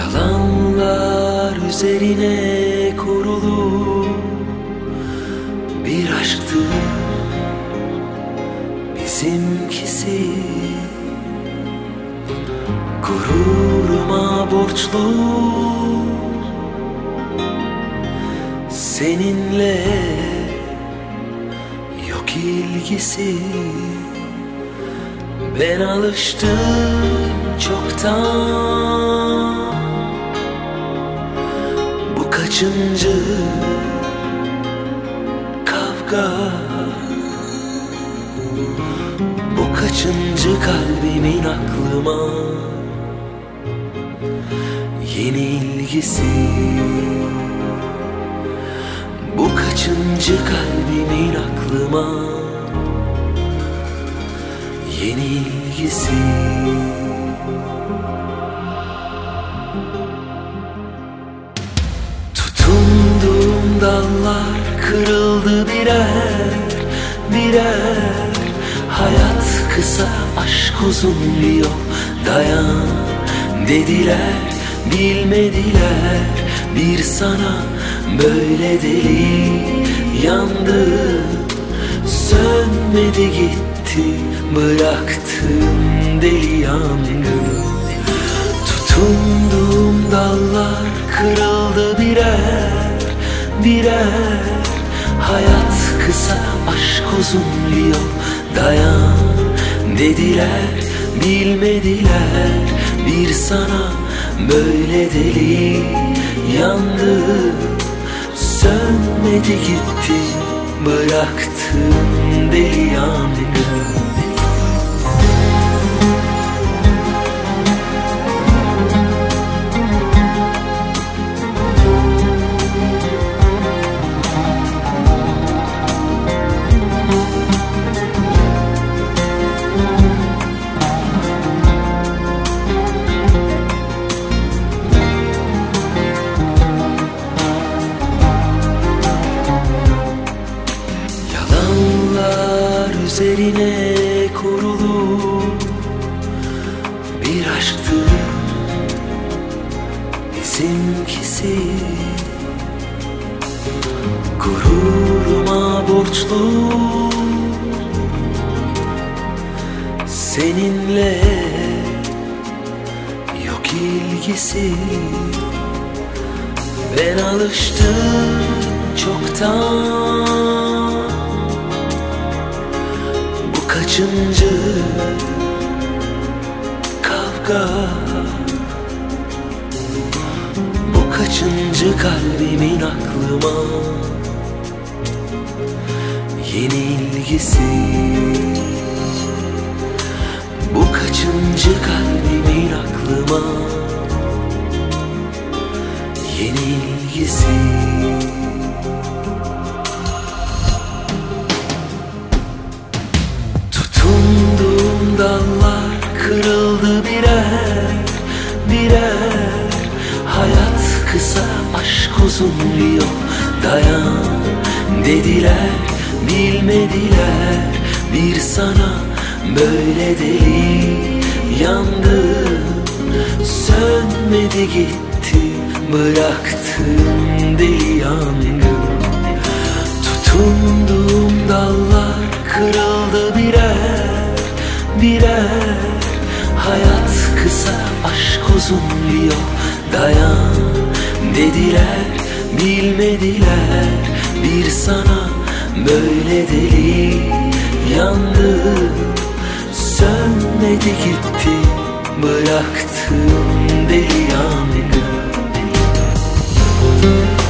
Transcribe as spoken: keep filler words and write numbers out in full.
Yalanlar üzerine kurulu bir aşktı bizimkisi. Gururuma borçlu seninle yok ilgisi. Ben alıştım çoktan, bu kaçıncı kavga, bu kaçıncı kalbimin aklıma yeni ilgisi. Bu kaçıncı kalbimin aklıma yeni ilgisi. Tutunduğum dallar kırıldı birer birer. Hayat kısa, aşk uzun bir yol, dayan dediler, bilmediler. Bir sana böyle deli yandım, sönmedi gitti, bıraktım deli yangını. Tutunduğum dallar kırıldı birer birer. Hayat kısa, aşk uzun bir yol, dayan dediler, bilmediler. Bir sana böyle deli yandım, sönmedi gitti, bıraktım deli yangını. Üzerine kurulu bir aşktı bizimkisi. Gururuma borçlu seninle yok ilgisi. Ben alıştım çoktan, kaçıncı kavga, bu kaçıncı kalbimin aklıma yeni ilgisi. Bu kaçıncı kalbimin aklıma yeni ilgisi. Tutunduğum dallar kırıldı birer birer. Hayat kısa, aşk uzun bir yol, dayan dediler, bilmediler. Bir sana böyle deli yandım, sönmedi gitti, bıraktım deli yangın. Tutunduğum dallar kırıldı birer birer. Hayat kısa, aşk uzun bir yol, dayan dediler, bilmediler. Bir sana böyle deli yandım, sönmedi gitti, bıraktım deli yangın.